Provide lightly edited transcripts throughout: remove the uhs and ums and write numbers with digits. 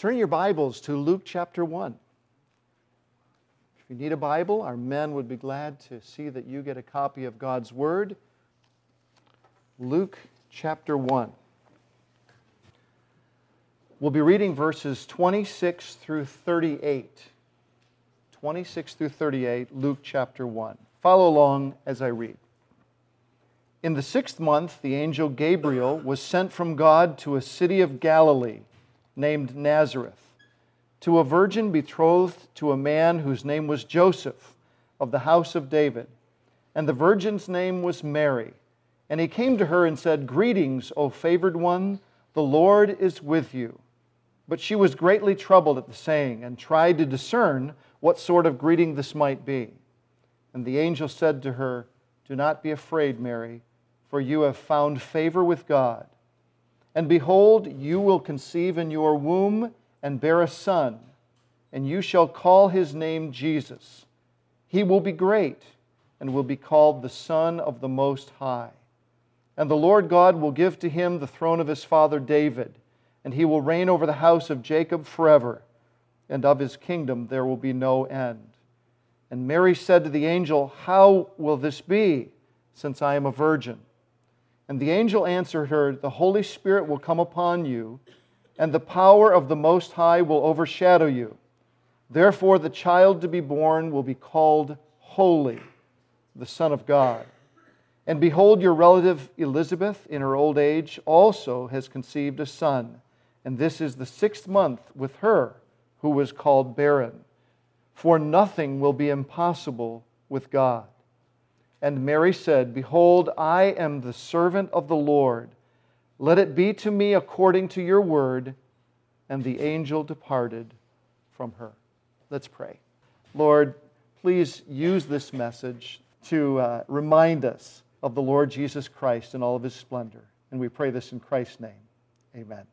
Turn your Bibles to Luke chapter 1. If you need a Bible, our men would be glad to see that you get a copy of God's Word. Luke chapter 1. We'll be reading verses 26 through 38. 26 through 38, Luke chapter 1. Follow along as I read. In the 6th month, the angel Gabriel was sent from God to a city of Galilee named Nazareth, to a virgin betrothed to a man whose name was Joseph, of the house of David. And the virgin's name was Mary. And he came to her and said, "Greetings, O favored one, the Lord is with you." But she was greatly troubled at the saying, and tried to discern what sort of greeting this might be. And the angel said to her, "Do not be afraid, Mary, for you have found favor with God. And behold, you will conceive in your womb and bear a son, and you shall call his name Jesus. He will be great, and will be called the Son of the Most High. And the Lord God will give to him the throne of his father David, and he will reign over the house of Jacob forever, and of his kingdom there will be no end." And Mary said to the angel, "How will this be, since I am a virgin?" And the angel answered her, "The Holy Spirit will come upon you, and the power of the Most High will overshadow you. Therefore the child to be born will be called Holy, the Son of God. And behold, your relative Elizabeth, in her old age, also has conceived a son. And this is the 6th month with her who was called barren. For nothing will be impossible with God." And Mary said, "Behold, I am the servant of the Lord. Let it be to me according to your word." And the angel departed from her. Let's pray. Lord, please use this message to remind us of the Lord Jesus Christ in all of His splendor. And we pray this in Christ's name. Amen.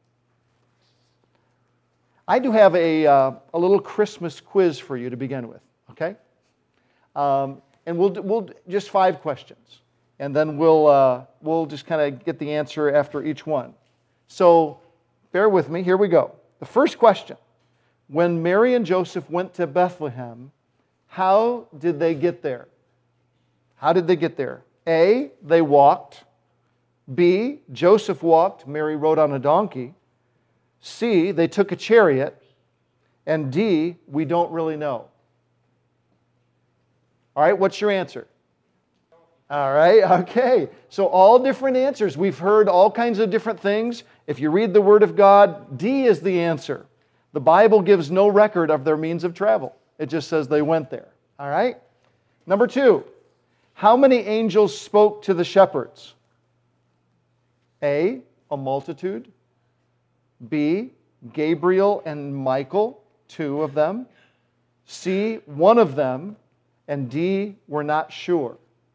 I do have a little Christmas quiz for you to begin with, okay? And we'll just 5 questions, and then we'll just kind of get the answer after each one. So bear with me. Here we go. The first question: when Mary and Joseph went to Bethlehem, how did they get there? How did they get there? A, they walked. B, Joseph walked. Mary rode on a donkey. C, they took a chariot. And D, we don't really know. All right, what's your answer? All right, okay. So all different answers. We've heard all kinds of different things. If you read the Word of God, D is the answer. The Bible gives no record of their means of travel. It just says they went there. All right? Number 2, how many angels spoke to the shepherds? A, a multitude. B, Gabriel and Michael, 2 of them. C, 1 of them. And D, we're not sure.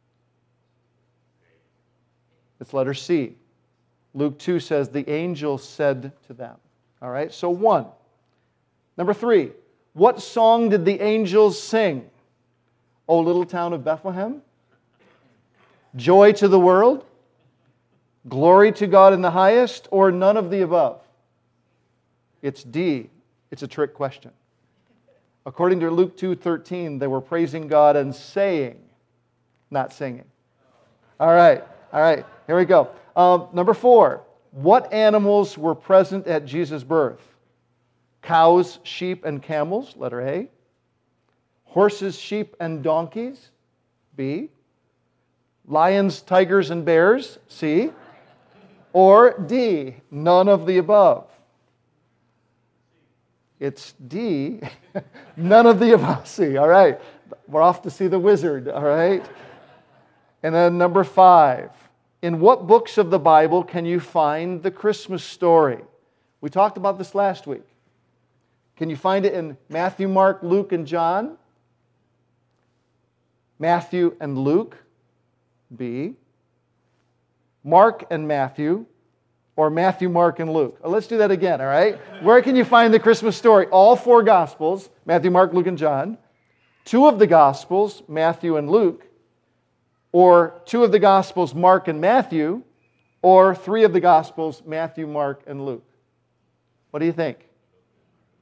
It's letter C. Luke 2 says, the angel said to them. All right, so 1. Number 3, what song did the angels sing? O little town of Bethlehem? Joy to the world? Glory to God in the highest? Or none of the above? It's D. It's a trick question. According to Luke 2:13, they were praising God and saying, not singing. All right, here we go. Number 4, what animals were present at Jesus' birth? Cows, sheep, and camels, letter A. Horses, sheep, and donkeys, B. Lions, tigers, and bears, C. Or D, none of the above. It's D, none of the above. See, all right. We're off to see the wizard, all right? And then number 5, in what books of the Bible can you find the Christmas story? We talked about this last week. Can you find it in Matthew, Mark, Luke, and John? Matthew and Luke, B. Mark and Matthew, or Matthew, Mark, and Luke. Let's do that again, all right? Where can you find the Christmas story? All 4 Gospels, Matthew, Mark, Luke, and John. 2 of the Gospels, Matthew and Luke. Or 2 of the Gospels, Mark and Matthew. Or 3 of the Gospels, Matthew, Mark, and Luke. What do you think?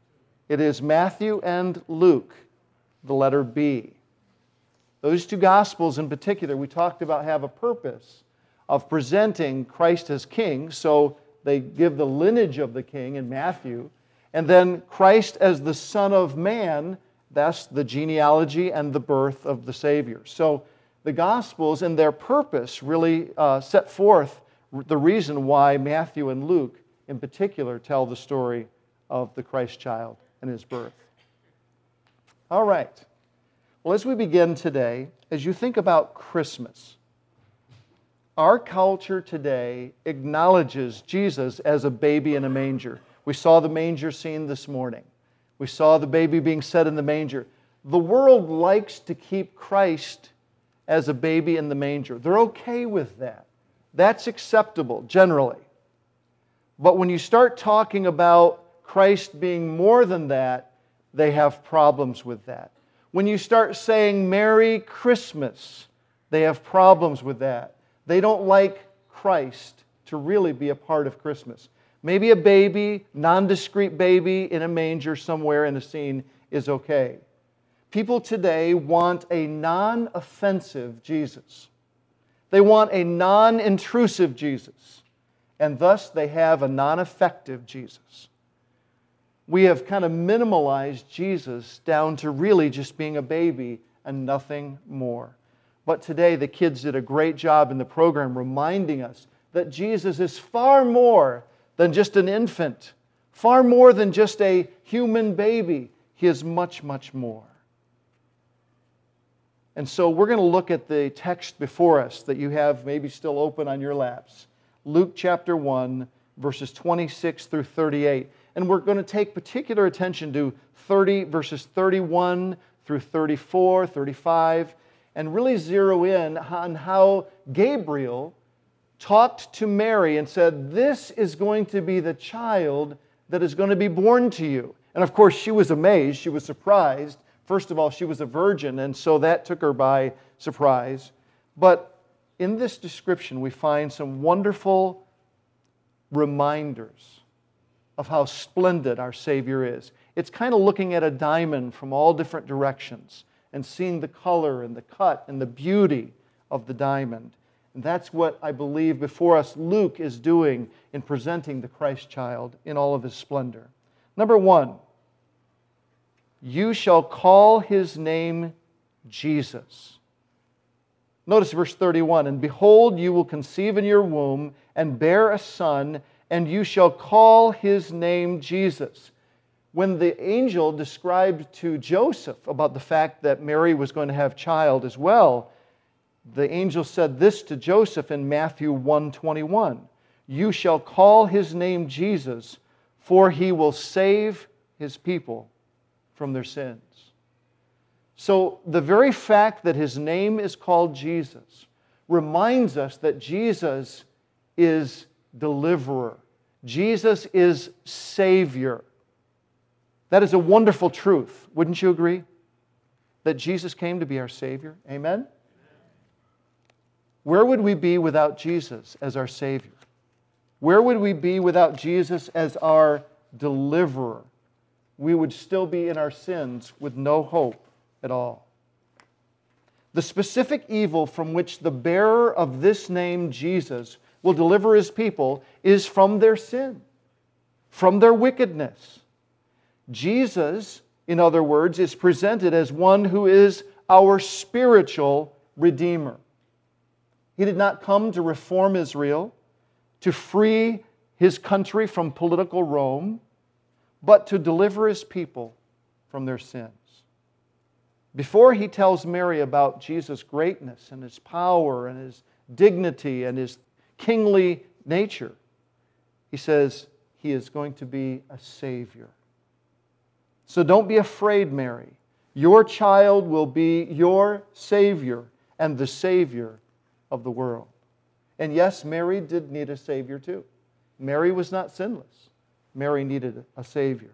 It is Matthew and Luke, the letter B. Those two Gospels in particular, we talked about, have a purpose of presenting Christ as King, so they give the lineage of the King in Matthew, and then Christ as the Son of Man, that's the genealogy and the birth of the Savior. So the Gospels and their purpose really set forth the reason why Matthew and Luke in particular tell the story of the Christ child and His birth. All right. Well, as we begin today, as you think about Christmas, our culture today acknowledges Jesus as a baby in a manger. We saw the manger scene this morning. We saw the baby being set in the manger. The world likes to keep Christ as a baby in the manger. They're okay with that. That's acceptable, generally. But when you start talking about Christ being more than that, they have problems with that. When you start saying Merry Christmas, they have problems with that. They don't like Christ to really be a part of Christmas. Maybe a baby, nondiscrete baby in a manger somewhere in a scene is okay. People today want a non-offensive Jesus. They want a non-intrusive Jesus. And thus they have a non-effective Jesus. We have kind of minimalized Jesus down to really just being a baby and nothing more. But today the kids did a great job in the program reminding us that Jesus is far more than just an infant, far more than just a human baby. He is much, much more. And so we're going to look at the text before us that you have maybe still open on your laps. Luke chapter 1, verses 26 through 38. And we're going to take particular attention to verses 31 through 34, 35, and really zero in on how Gabriel talked to Mary and said, this is going to be the child that is going to be born to you. And of course, she was amazed. She was surprised. First of all, she was a virgin, and so that took her by surprise. But in this description, we find some wonderful reminders of how splendid our Savior is. It's kind of looking at a diamond from all different directions and seeing the color and the cut and the beauty of the diamond. And that's what I believe before us Luke is doing in presenting the Christ child in all of His splendor. Number one, you shall call His name Jesus. Notice verse 31, and behold, you will conceive in your womb and bear a son, and you shall call His name Jesus. When the angel described to Joseph about the fact that Mary was going to have child as well, the angel said this to Joseph in Matthew 1:21. You shall call His name Jesus, for He will save His people from their sins. So the very fact that His name is called Jesus reminds us that Jesus is deliverer. Jesus is Savior. That is a wonderful truth. Wouldn't you agree? That Jesus came to be our Savior. Amen? Where would we be without Jesus as our Savior? Where would we be without Jesus as our deliverer? We would still be in our sins with no hope at all. The specific evil from which the bearer of this name, Jesus, will deliver His people is from their sin, from their wickedness. Jesus, in other words, is presented as one who is our spiritual Redeemer. He did not come to reform Israel, to free His country from political Rome, but to deliver His people from their sins. Before He tells Mary about Jesus' greatness and His power and His dignity and His kingly nature, He says He is going to be a Savior. So don't be afraid, Mary. Your child will be your Savior and the Savior of the world. And yes, Mary did need a Savior too. Mary was not sinless. Mary needed a Savior.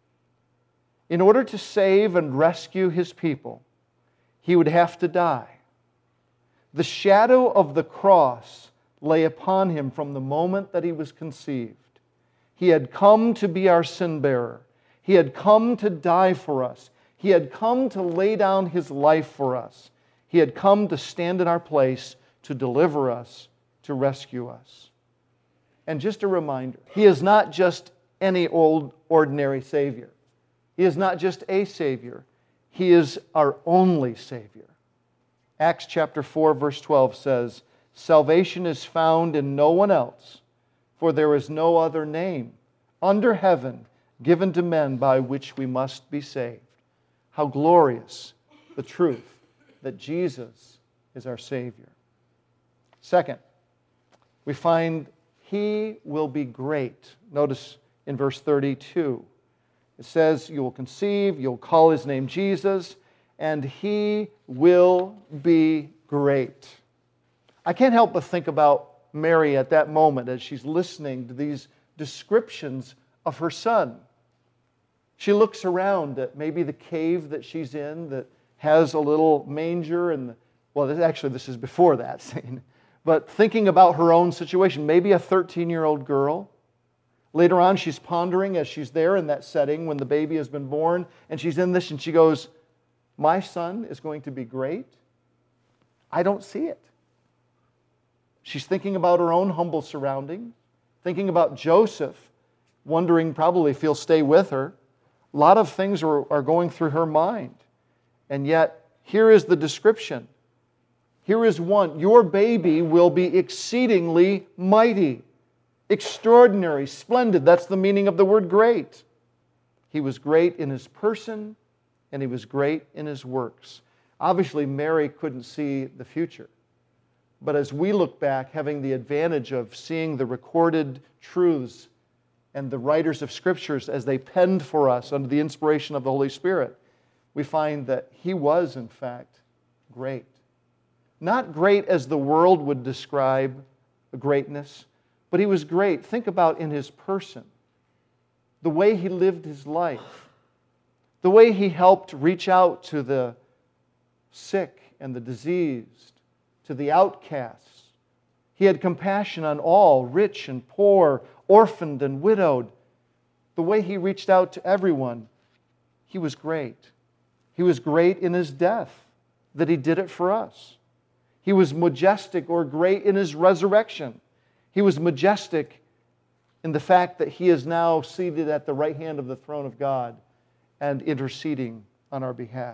In order to save and rescue His people, He would have to die. The shadow of the cross lay upon Him from the moment that He was conceived. He had come to be our sin bearer. He had come to die for us. He had come to lay down His life for us. He had come to stand in our place, to deliver us, to rescue us. And just a reminder, He is not just any old, ordinary Savior. He is not just a Savior. He is our only Savior. Acts chapter 4, verse 12 says, "Salvation is found in no one else, for there is no other name under heaven given to men by which we must be saved." How glorious the truth that Jesus is our Savior. Second, we find He will be great. Notice in verse 32, it says, "You will conceive, you'll call His name Jesus, and He will be great." I can't help but think about Mary at that moment as she's listening to these descriptions of her Son. She looks around at maybe the cave that she's in that has a little manger and, this is before that scene. But thinking about her own situation, maybe a 13-year-old girl. Later on, she's pondering as she's there in that setting when the baby has been born, and she's in this and she goes, "My son is going to be great? I don't see it." She's thinking about her own humble surroundings, thinking about Joseph, wondering probably if he'll stay with her. A lot of things are going through her mind. And yet, here is the description. Here is one. Your baby will be exceedingly mighty, extraordinary, splendid. That's the meaning of the word great. He was great in His person, and He was great in His works. Obviously, Mary couldn't see the future. But as we look back, having the advantage of seeing the recorded truths and the writers of Scriptures as they penned for us under the inspiration of the Holy Spirit, we find that He was, in fact, great. Not great as the world would describe greatness, but He was great. Think about in His person, the way He lived His life, the way He helped reach out to the sick and the diseased, to the outcasts. He had compassion on all, rich and poor, orphaned and widowed. The way He reached out to everyone, He was great. He was great in His death, that He did it for us. He was majestic or great in His resurrection. He was majestic in the fact that He is now seated at the right hand of the throne of God and interceding on our behalf.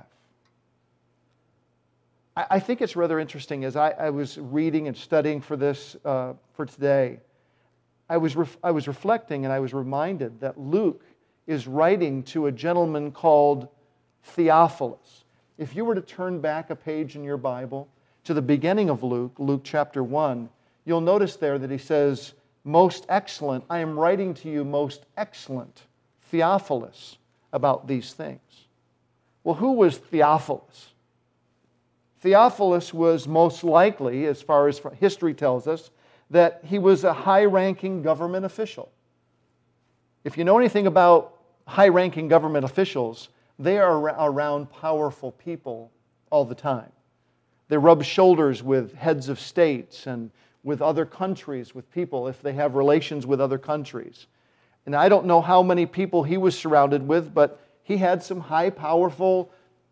I think it's rather interesting as I was reading and studying for this for today. I was reflecting and I was reminded that Luke is writing to a gentleman called Theophilus. If you were to turn back a page in your Bible to the beginning of Luke, Luke chapter 1, you'll notice there that he says, "Most excellent, I am writing to you, most excellent Theophilus, about these things." Well, who was Theophilus? Theophilus was most likely, as far as history tells us, that he was a high-ranking government official. If you know anything about high-ranking government officials, they are around powerful people all the time. They rub shoulders with heads of states and with other countries, with people, if they have relations with other countries. And I don't know how many people he was surrounded with, but he had some high, powerful,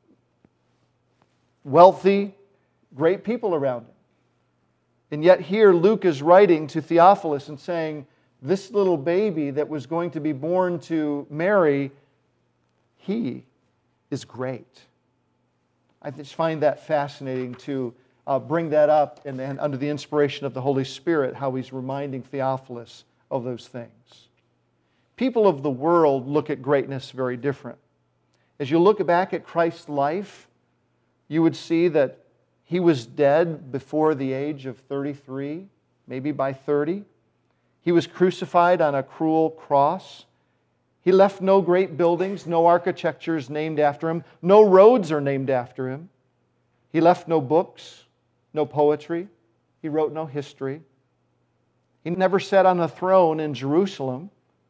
wealthy, great people around him. And yet here Luke is writing to Theophilus and saying, this little baby that was going to be born to Mary, he is great. I just find that fascinating to bring that up and under the inspiration of the Holy Spirit, how he's reminding Theophilus of those things. People of the world look at greatness very different. As you look back at Christ's life, you would see that he was dead before the age of 33, maybe by 30. He was crucified on a cruel cross. He left no great buildings, no architectures named after him, no roads are named after him. He left no books, no poetry. He wrote no history. He never sat on a throne in Jerusalem.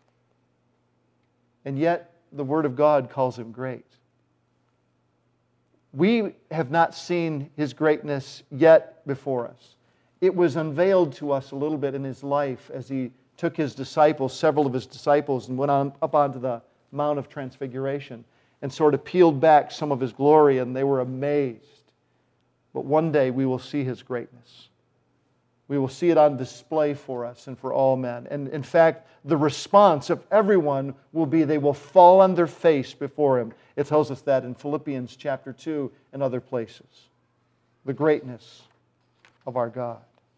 And yet, the Word of God calls him great. We have not seen his greatness yet before us. It was unveiled to us a little bit in his life as he took his disciples, several of his disciples, and went on up onto the Mount of Transfiguration and sort of peeled back some of His glory, and they were amazed. But one day we will see His greatness. We will see it on display for us and for all men. And in fact, the response of everyone will be they will fall on their face before Him. It tells us that in Philippians chapter 2 and other places. The greatness of our God.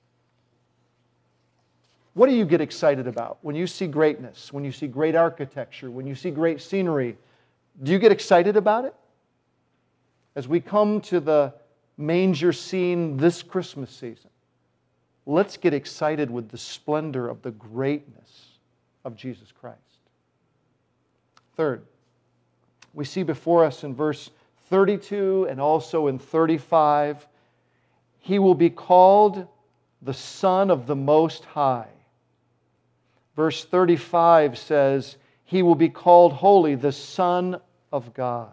What do you get excited about when you see greatness, when you see great architecture, when you see great scenery? Do you get excited about it? As we come to the manger scene this Christmas season, let's get excited with the splendor of the greatness of Jesus Christ. Third, we see before us in verse 32 and also in 35, He will be called the Son of the Most High. Verse 35 says, He will be called holy, the Son of God.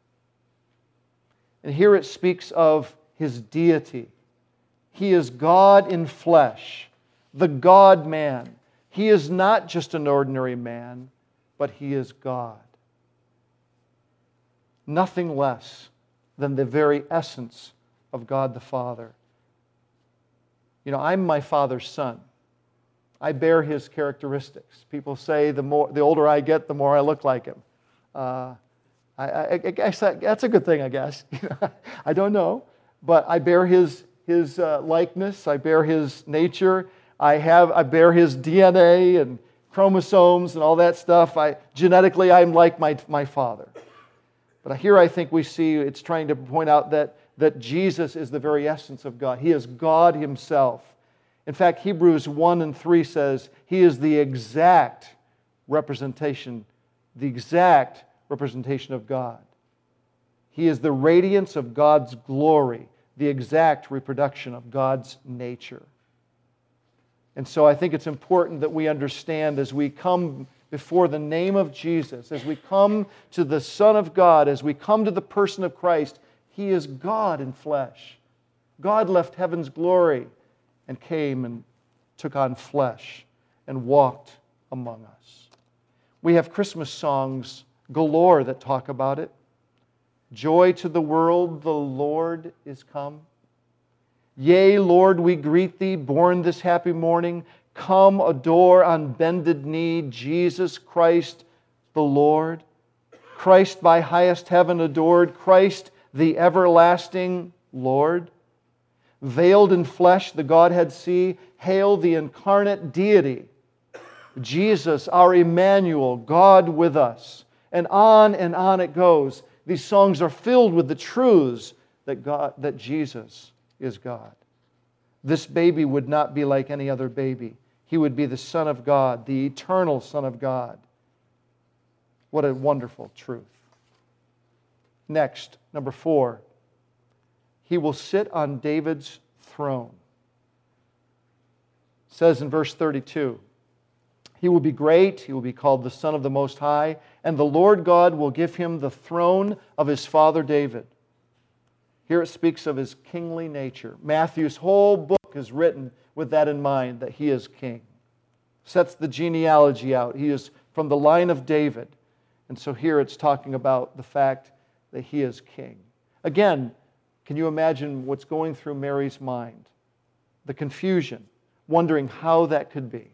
And here it speaks of His deity. He is God in flesh, the God-man. He is not just an ordinary man, but He is God. Nothing less than the very essence of God the Father. You know, I'm my Father's son. I bear His characteristics. People say the older I get, the more I look like Him. I guess that's a good thing, I guess. I don't know. But I bear His likeness. I bear His nature. I bear His DNA and chromosomes and all that stuff. Genetically, I'm like my Father. But here I think we see it's trying to point out that Jesus is the very essence of God. He is God Himself. In fact, Hebrews 1 and 3 says He is the exact representation of God. He is the radiance of God's glory, the exact reproduction of God's nature. And so I think it's important that we understand as we come before the name of Jesus, as we come to the Son of God, as we come to the person of Christ, He is God in flesh. God left heaven's glory and came and took on flesh and walked among us. We have Christmas songs galore that talk about it. Joy to the world, the Lord is come. Yea, Lord, we greet Thee, born this happy morning. Come, adore on bended knee Jesus Christ the Lord. Christ by highest heaven adored, Christ the everlasting Lord. Veiled in flesh, the Godhead see. Hail the incarnate deity. Jesus, our Emmanuel, God with us. And on it goes. These songs are filled with the truths that Jesus is God. This baby would not be like any other baby. He would be the Son of God, the eternal Son of God. What a wonderful truth. Next, number 4. He will sit on David's throne. It says in verse 32, He will be great, He will be called the Son of the Most High, and the Lord God will give Him the throne of His father David. Here it speaks of His kingly nature. Matthew's whole book is written with that in mind, that He is king. Sets the genealogy out. He is from the line of David. And so here it's talking about the fact that He is king. Again, can you imagine what's going through Mary's mind? The confusion, wondering how that could be.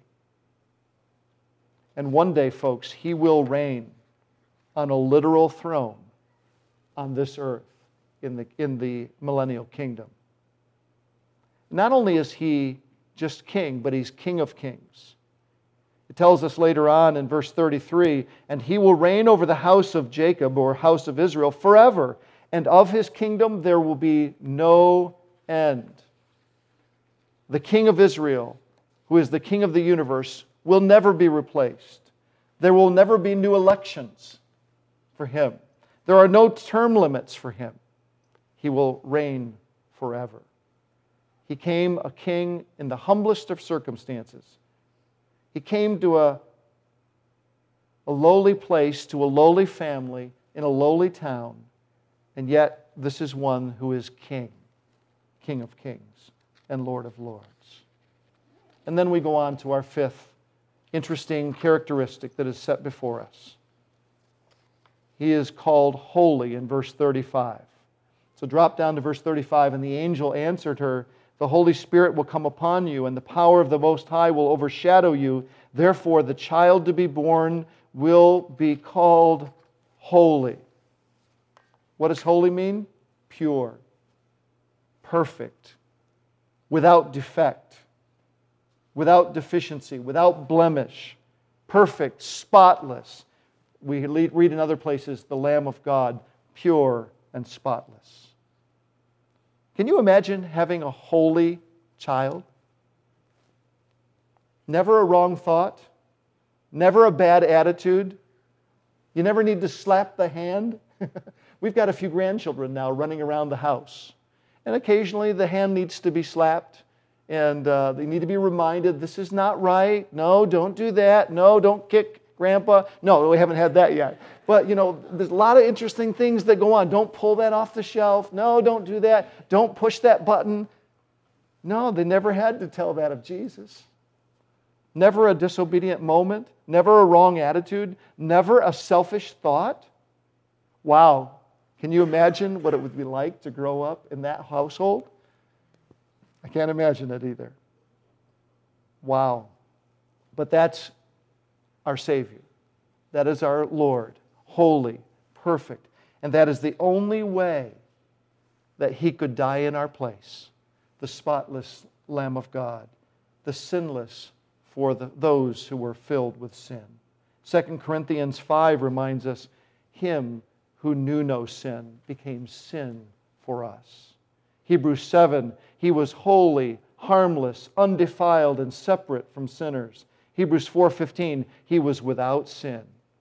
And one day, folks, He will reign on a literal throne on this earth in the millennial kingdom. Not only is He just king, but He's King of kings. It tells us later on in verse 33, and He will reign over the house of Jacob, or house of Israel, forever, and of His kingdom there will be no end. The King of Israel, who is the King of the universe, will never be replaced. There will never be new elections for Him. There are no term limits for Him. He will reign forever. He came a king in the humblest of circumstances. He came to a lowly place, to a lowly family, in a lowly town, and yet this is one who is king, King of kings and Lord of lords. And then we go on to our fifth interesting characteristic that is set before us. He is called holy in verse 35. So drop down to verse 35. And the angel answered her, the Holy Spirit will come upon you, and the power of the Most High will overshadow you. Therefore, the child to be born will be called holy. What does holy mean? Pure, perfect, without defect, without deficiency, without blemish, perfect, spotless. We read in other places, the Lamb of God, pure and spotless. Can you imagine having a holy child? Never a wrong thought, never a bad attitude. You never need to slap the hand. We've got a few grandchildren now running around the house. And occasionally the hand needs to be slapped. And they need to be reminded, this is not right. No, don't do that. No, don't kick Grandpa. No, we haven't had that yet. But, there's a lot of interesting things that go on. Don't pull that off the shelf. No, don't do that. Don't push that button. No, they never had to tell that of Jesus. Never a disobedient moment. Never a wrong attitude. Never a selfish thought. Wow. Can you imagine what it would be like to grow up in that household? I can't imagine it either. Wow. But that's our Savior. That is our Lord, holy, perfect. And that is the only way that He could die in our place. The spotless Lamb of God, the sinless for those who were filled with sin. 2 Corinthians 5 reminds us, Him who knew no sin became sin for us. Hebrews 7, He was holy, harmless, undefiled, and separate from sinners. Hebrews 4:15, He was without sin.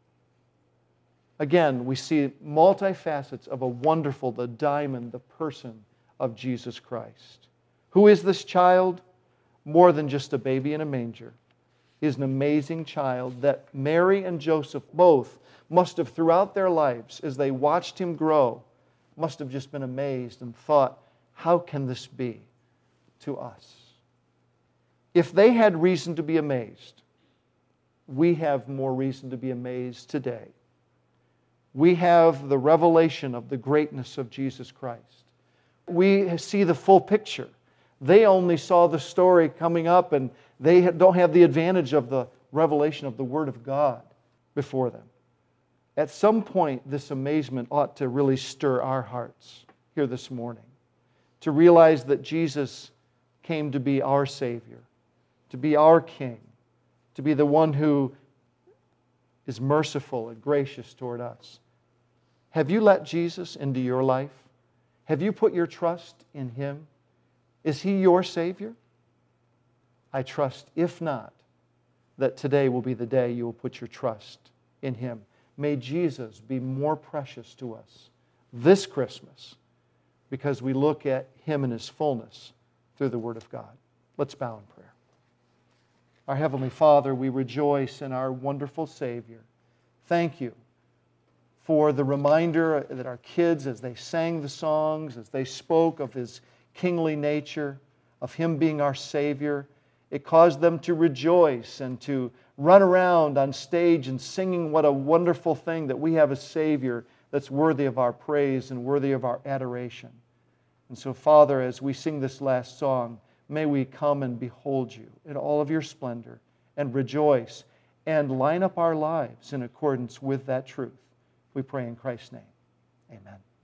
Again, we see multifacets of a wonderful, the diamond, the person of Jesus Christ. Who is this child? More than just a baby in a manger. He is an amazing child that Mary and Joseph both must have, throughout their lives, as they watched Him grow, must have just been amazed and thought, how can this be to us? If they had reason to be amazed, we have more reason to be amazed today. We have the revelation of the greatness of Jesus Christ. We see the full picture. They only saw the story coming up, and they don't have the advantage of the revelation of the Word of God before them. At some point, this amazement ought to really stir our hearts here this morning, to realize that Jesus came to be our Savior, to be our King, to be the one who is merciful and gracious toward us. Have you let Jesus into your life? Have you put your trust in Him? Is He your Savior? I trust, if not, that today will be the day you will put your trust in Him. May Jesus be more precious to us this Christmas because we look at Him in His fullness through the Word of God. Let's bow in prayer. Our Heavenly Father, we rejoice in our wonderful Savior. Thank You for the reminder that our kids, as they sang the songs, as they spoke of His kingly nature, of Him being our Savior, it caused them to rejoice and to run around on stage and singing what a wonderful thing that we have a Savior that's worthy of our praise and worthy of our adoration. And so, Father, as we sing this last song, may we come and behold You in all of Your splendor and rejoice and line up our lives in accordance with that truth. We pray in Christ's name. Amen.